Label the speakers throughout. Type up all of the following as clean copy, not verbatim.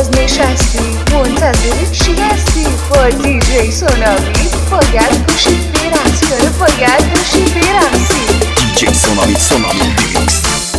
Speaker 1: باز نشستی منتظر چی هستی؟ با دیجی سونامی باید باشی برقص، باید باشی برقصی.
Speaker 2: دیجی سونامی ریمیکس.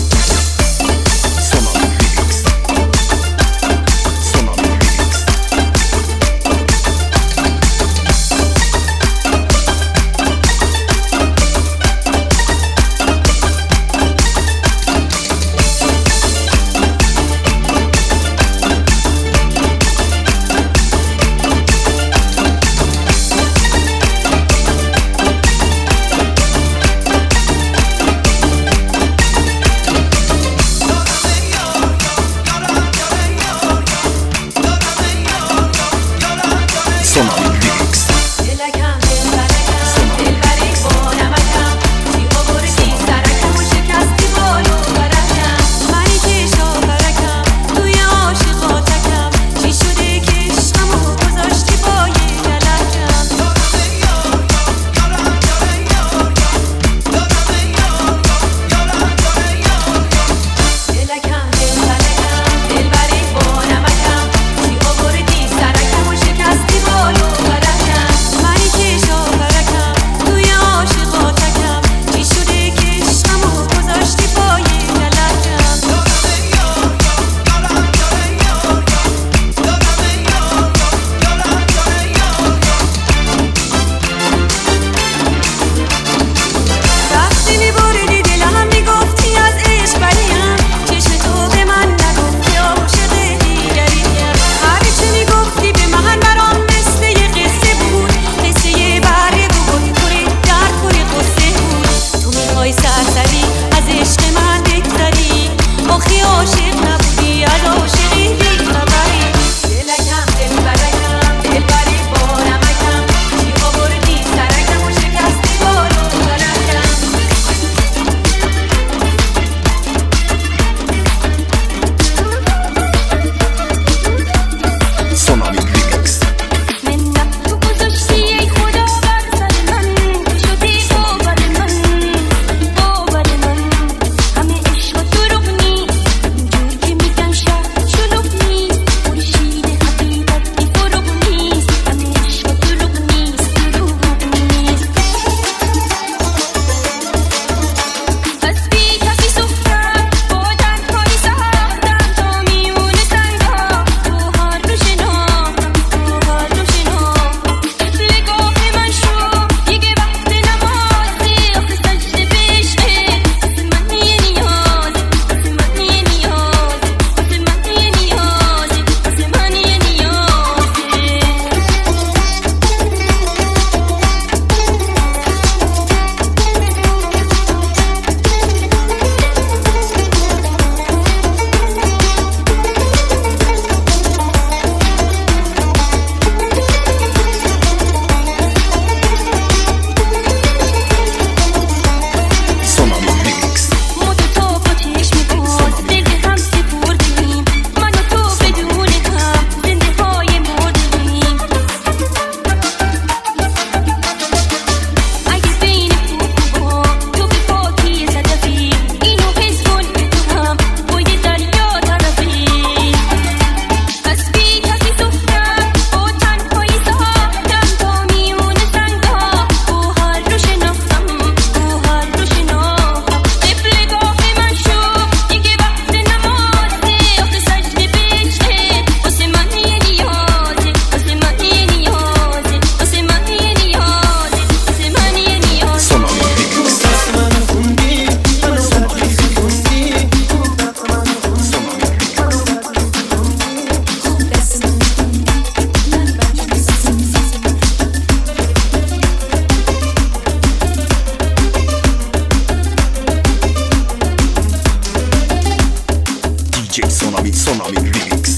Speaker 3: سونامی ریمیکس.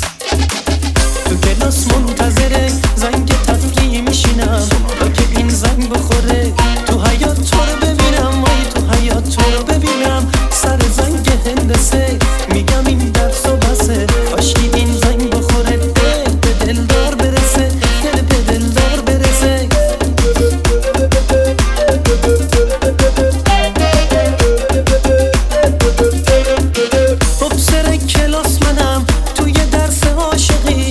Speaker 3: تو کلاس منتظره زنگ تفریحی میشینم تا که این زنگ بخوره تو حیات تو رو ببینم، تو حیات تو رو ببینم. سر زنگ هندسه میگم این درس و بسه، کاشکی این زنگ بخوره دل به دلدار برسه، دل به دلدار برسه. خب سر کلاس منم توی درس عاشقی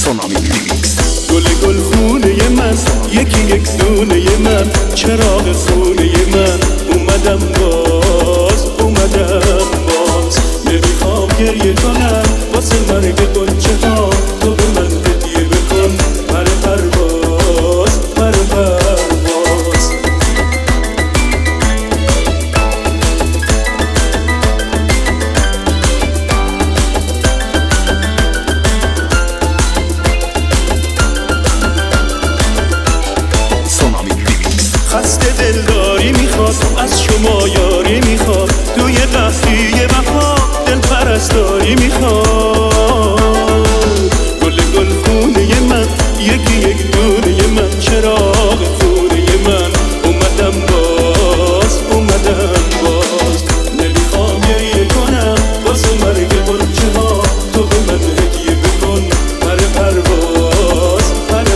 Speaker 2: سونامی ریمیکس.
Speaker 4: گل خونه من یکی یک دونه من، چراغ خونه من، اومدم باز نمیخوام گریه کنم واسه مرگ قنچه ها، تو به من هدیه بکن پر پرواز. خسته دلداری میخواد از شما، یاری میخواد توی قهوه وفا، دل پرستاری میخواد. گل خونه من یکی یک دونه من، چراغ خونه من، اومدم باز نمیخوام گریه کنم واسه مرگ قنچه ها، تو به من هدیه بکن پر پرواز.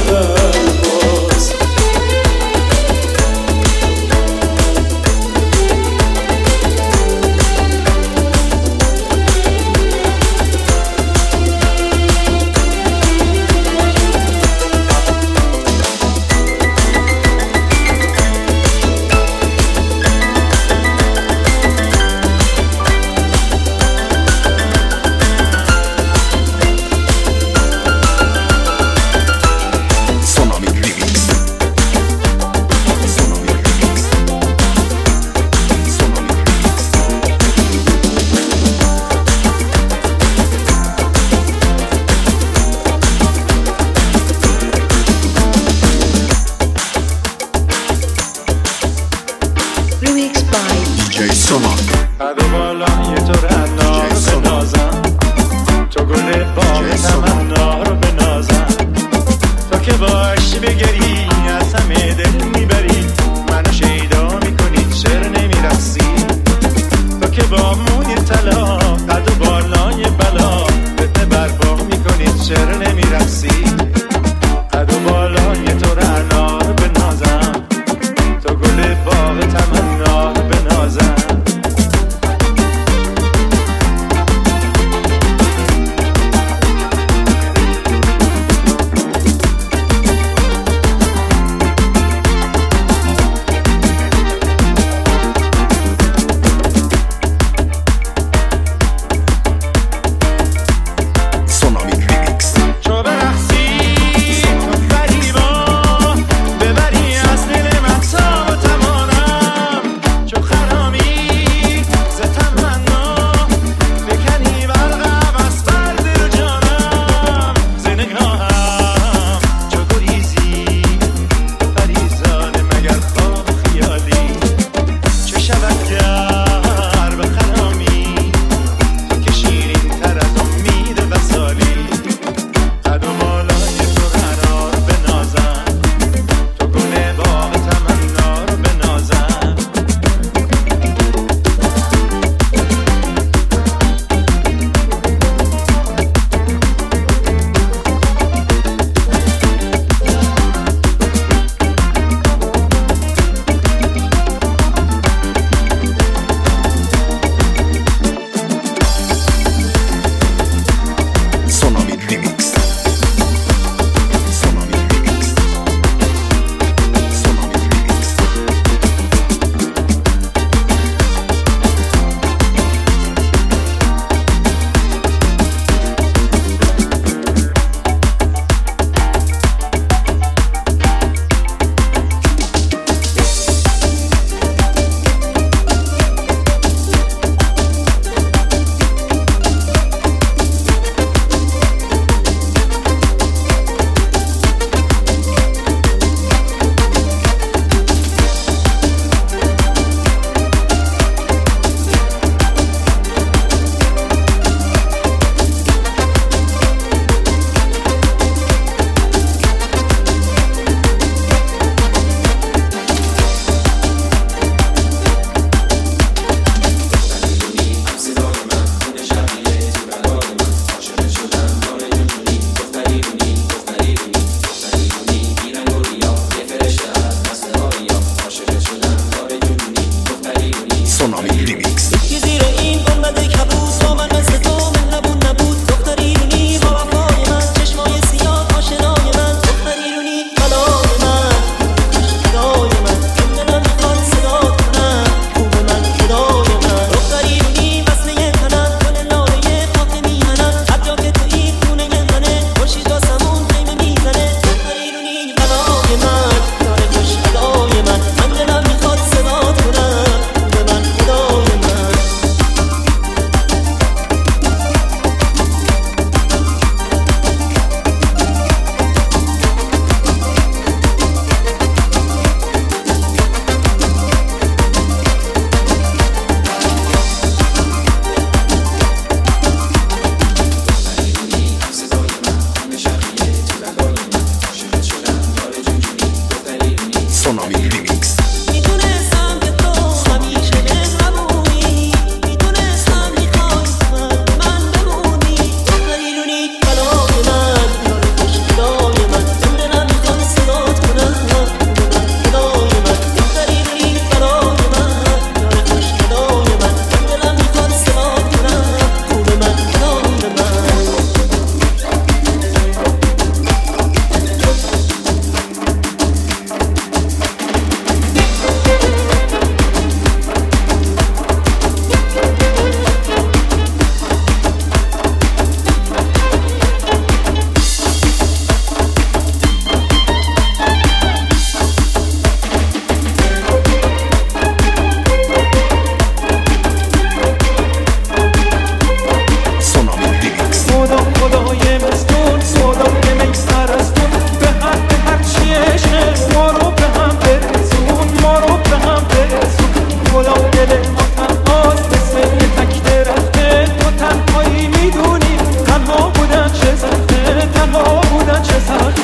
Speaker 1: Remixed by
Speaker 2: DJ سونامی.
Speaker 5: قد و بالای تو رنا رو بنازم، تو گل باغ تمنا رو بنازم، تو که باشی بگری از همه دل میبری، منو شیدا میکنی چرا نمیرقصی، تو که با موی طلا قد و بالای بلا فتنه برپا میکنی چرا نمیرقصی. قد و بالای تو رنا رو بنازم، تو گل باغ تمنا رو بنازم.
Speaker 2: سونامی ریمیکس.
Speaker 5: تو برقصی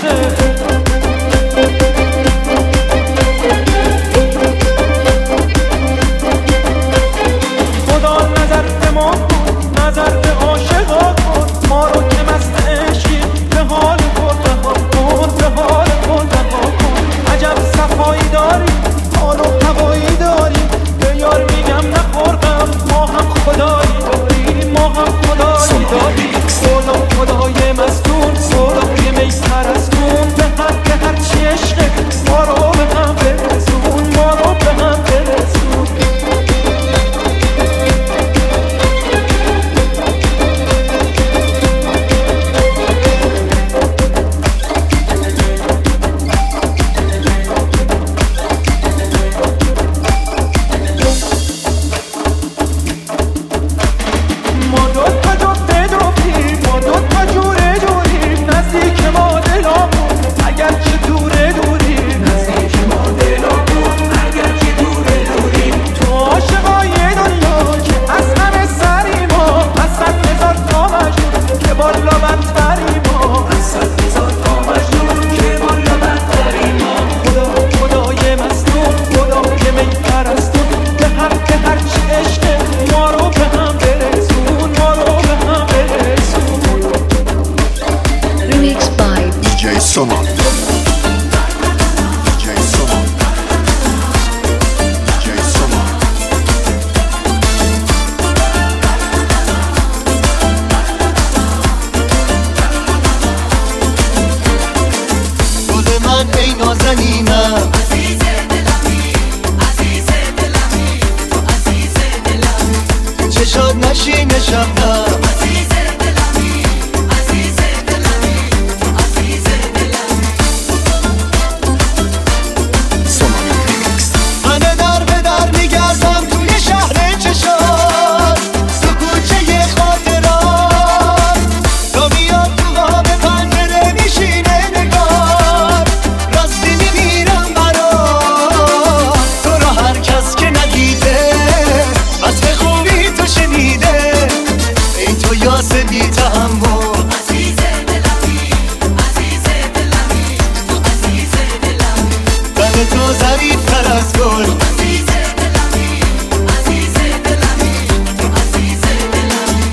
Speaker 5: عشقه خدا نظر به ما کن نظر به عاشقا کن ما رو که مست عشقی به حال خود رها کن به حال خود رها کن عجب صفایی داری حال و هوایی داری به یار میگم نخورقم ما هم خدایی داریم ما هم خدایی داریم خدای مستون خدای میسرستون به حق هرچی عشقه ما رو به هم برسون ما رو به هم برسون ما دوتا جفته جفتیم ما دوتا جوره جوریم نزدیک ما دلامون اگر که دوره دوریم نزدیک ما دلامون اگر که دوره دوریم تو عاشقای دنیا که از همه سری ما از 100,000 تا مجنون که بالا بدتری ما از 100,000 تا مجنون که بالا بدتری ما خدای مستون خدای میپرستون به حق هرچی عشقه ما رو به هم برسون ما رو به هم برسون
Speaker 1: Remixed by
Speaker 2: DJ Soman. DJ Soman. DJ Soman.
Speaker 6: گل من ای نازنینم
Speaker 7: عزیز دلمی عزیز دلمی تو عزیز دلمی
Speaker 6: چشات نشین شبنم
Speaker 7: عزیز دلمی عزیز دلمی تو عزیز دلمی
Speaker 2: Soman Remix.
Speaker 6: همه در به در میگردم توی شهر چشات تو کوچه خاطرات تا میاد تو قاب پنجره میشینه نگار راستی میمیرم برات تو رو هر کس که ندیده وصف خوبی تو شنیده ای تو یاس بی تحمل
Speaker 7: عزیز دلمی عزیز دلمی تو عزیز دلمی
Speaker 6: تن تو ظریفتر از گل
Speaker 7: عزیز دلمی عزیز دلمی تو عزیز دلمی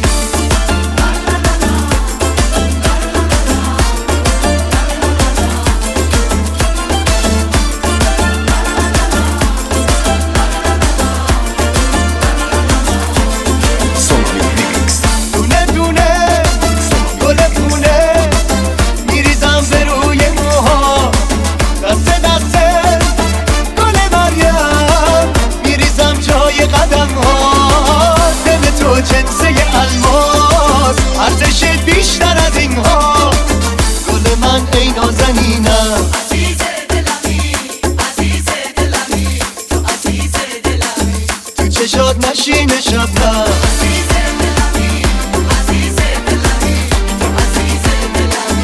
Speaker 2: Soman Remix.
Speaker 6: دونه دونه گل پونه میریزم به روی موها دسته دسته گل مریم میریزم جای قدم ها دل تو جنسه الماس ارزش بیشتر از این ها گل من ای نازنینم
Speaker 7: عزیز دلمی عزیز دلمی تو عزیز دلمی
Speaker 6: تو چشات نشین شبنم
Speaker 7: عزیز دلمی عزیز دلمی تو عزیز دلمی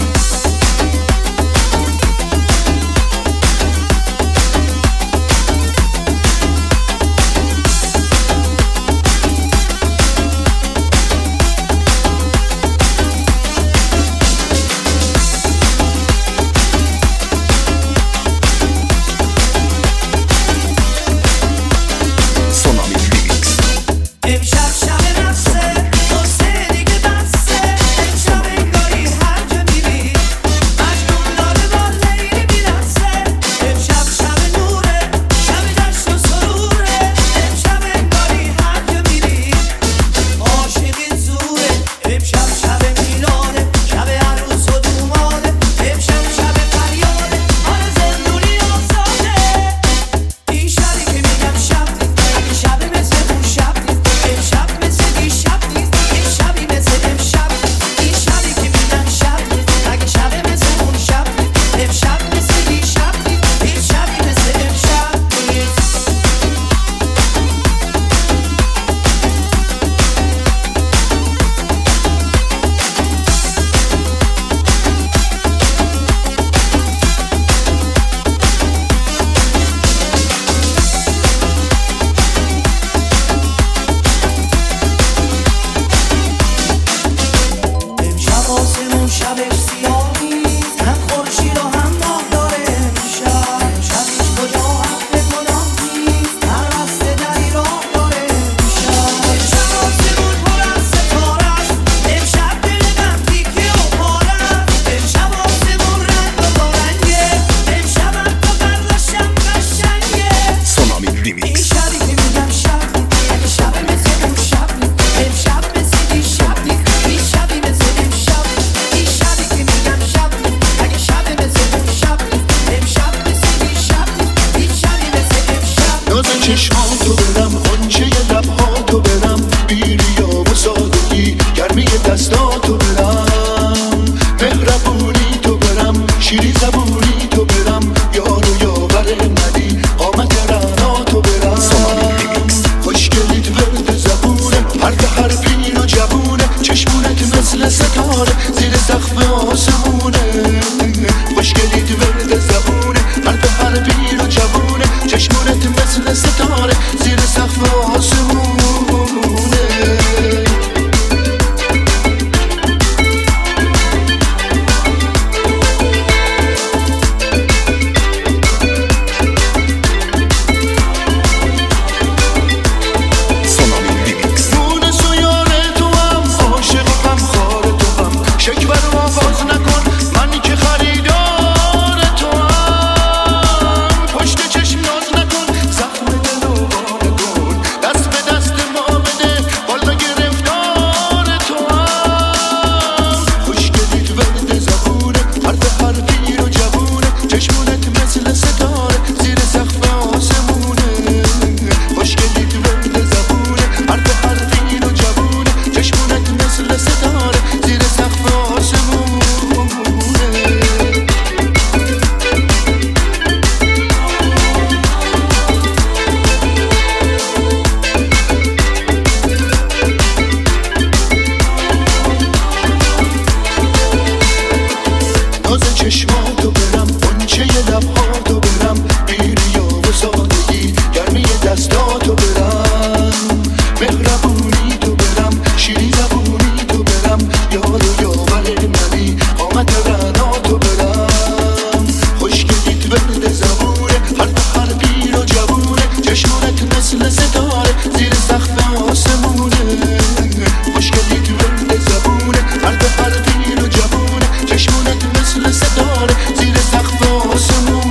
Speaker 6: چشماتو برم قنچه لبهاتو برم بیریا و سادگی گرمی دستاتو برم مهربونی تو برم شیری زبونی تو برم یار و یاور منی قامت رعناتو برم خوشگلیت ورد زبونه هر پیر و جوونه چشمانت مثل ستاره زیر سقف آسمونه خوشگلیت ورد زبونه هر پیر و جوونه چشمانت مثل ستاره زیر سقف آسمونه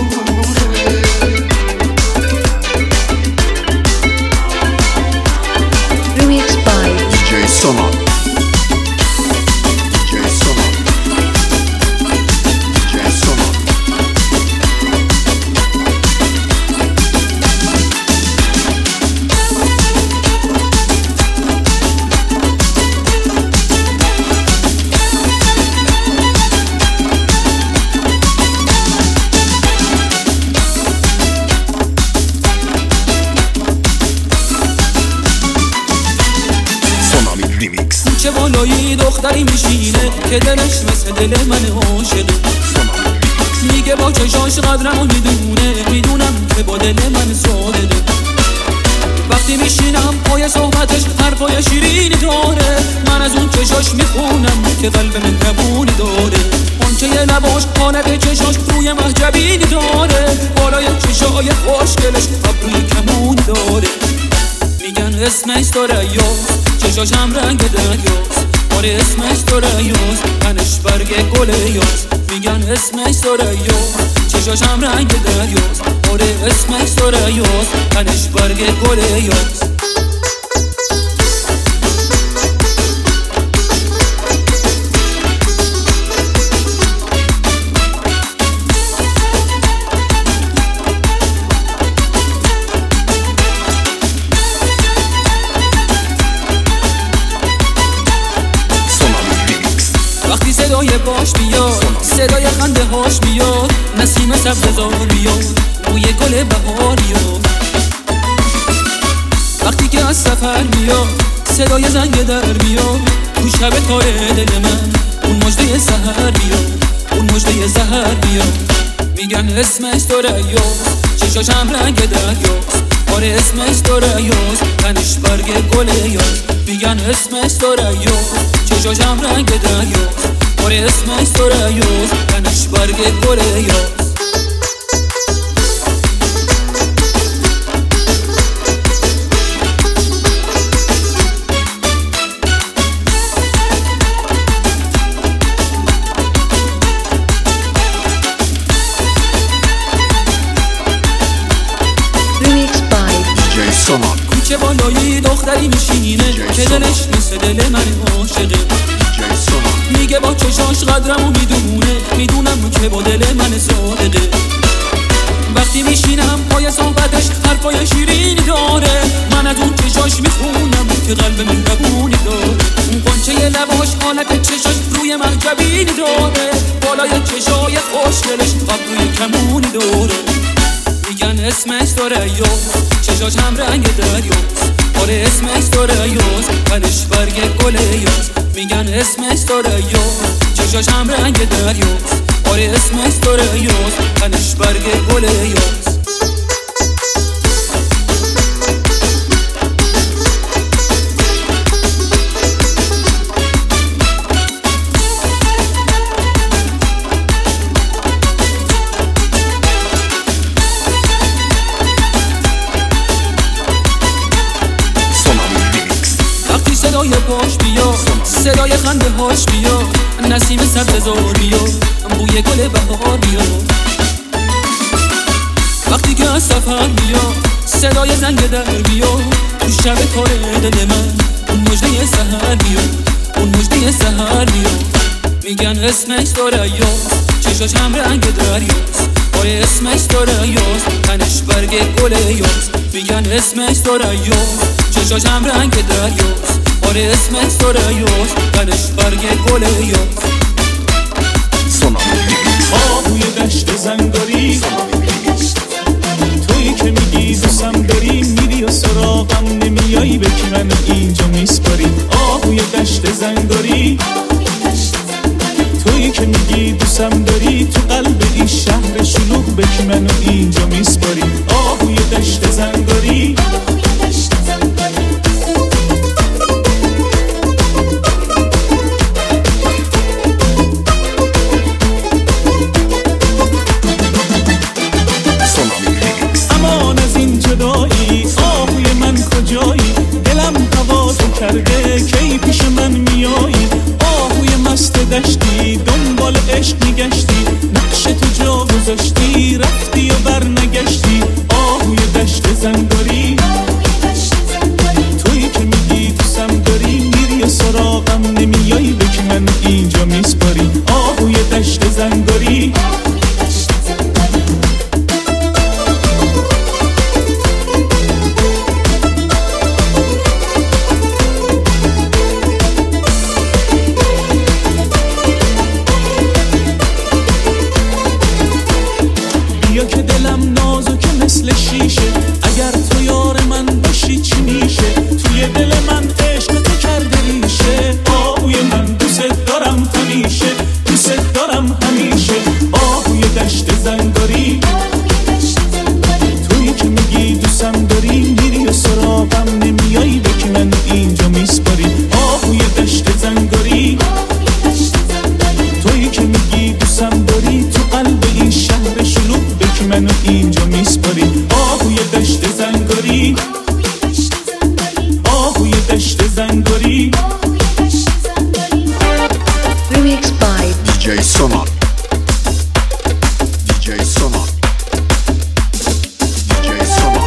Speaker 1: Remix by
Speaker 2: DJ Sonar. DJ Sonar. DJ Sonar. Sonami Remix.
Speaker 3: چه بالایی دختری میشینه که دلش مثل دل من عاشقه میگه با چشاش قدرمو میدونم که با دل من صادقه وقتی میشینم پای صحبتش حرفای شیرینی داره من از اون چشاش میخونم که قلب مهربونی داره اون که یه لباش حالت چشاش روی محجبینی داره بالای چشای خوشگلش ابروی کمونی داره میگن اسمش دریاست چشاش هم رنگ دریاست آره اسمش دریاست تنش برگ گل یاست میگن اسمش دریاست چشاش هم رنگ دریاست آره اسمش دریاست تنش برگ گل یاست صدای باش بیاد صدای خنده هاش بیاد نسیم سبززار بیاد بوی گل بهاریاد وقتی که از سفر میاد صدای زنگ در میاد تو شب تاره دل من اون مژده سحر بیاد اون مژده سحر بیاد میگن اسمش دریاست چشاش هم رنگ دریاست آره اسمش دریاست تنش برگ گل یاست میگن اسمش دریاست چشاش هم رنگ دریاست آره اسمش دریاست تنش برگ گل یاست
Speaker 1: Remix by
Speaker 2: DJ Sonar.
Speaker 3: کوچه بالایی دختری میشینه که دلش مثل دل من عاشقه
Speaker 2: DJ Sonar.
Speaker 3: میگه با چشاش قدرمو میدونم که با دل من صادقه وقتی میشینم پای صحبتش حرفای شیرینی داره من از اون چشاش میخونم که قلب مهربونی داره اون قنچه لباش حالت چشاش روی محجبینی داره بالای چشای خوشگلش ابروی کمونی داره میگن اسمش دریاست چشاش هم رنگ دریاست آره اسمش دریاست تنش برگ گل یاست میگن اسمش دریاست چشاش هم رنگ دریاست آره اسمش دریاست تنش برگ گل یاست صدای باش بیاد صدای خنده هاش بیاد نسیم سبززار بیاد بوی گل بهار بیاد وقتی که از سفر بیاد صدای زنگ در بیاد تو شب تاره دل من اون مژده سحر بیاد اون مژده سحر بیاد میگن اسمش دریاست چشاش هم رنگ دریاست آره اسمش دریاست تنش برگ گل یاست میگن اسمش دریاست چشاش هم رنگ دریاست آره اسمش دریاست تنش برگ گل یاست
Speaker 2: Sonami Remix.
Speaker 4: آهوی دشت زنگاری تویی که میگی دوستم داری میری و سراغم نمیایی به که من اینجا میسپاری آهوی دشت زنگاری تویی که میگی دوستم داری بیا که دلم نازکه مثل شیشه، اگر تو یار من باشی چی میشه؟ توی دل من عشق تو کرده ریشه، آهوی من دوست دارم همیشه، دوست دارم همیشه. آهوی دشت زنگاری، تویی که میگی دوستم داری، میری و سراغم نمیایی، بکی من اینجا میسپاری. آهوی دشت زنگاری، تویی که میگی دوستم داری، تو قلب این شهر شلوغ بکی منو اینجا میسپاری. آهوی دشت زنگاری، آهوی دشت زنگاری.
Speaker 1: Remix by
Speaker 2: DJ Sonar. DJ Sonar. DJ Sonar.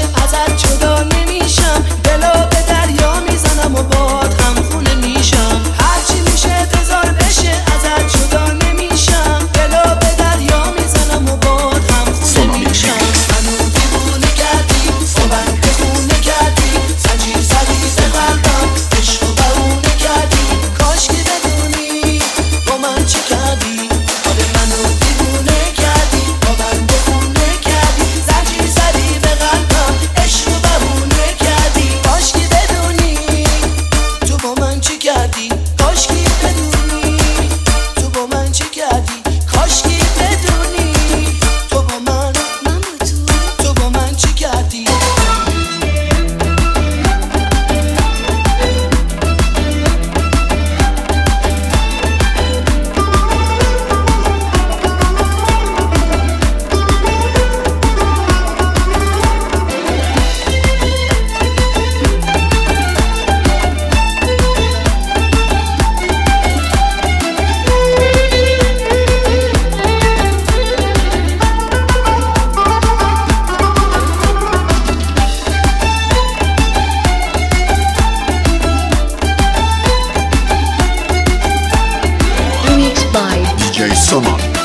Speaker 6: و باد هم خونه میشم.
Speaker 2: DJ Sonar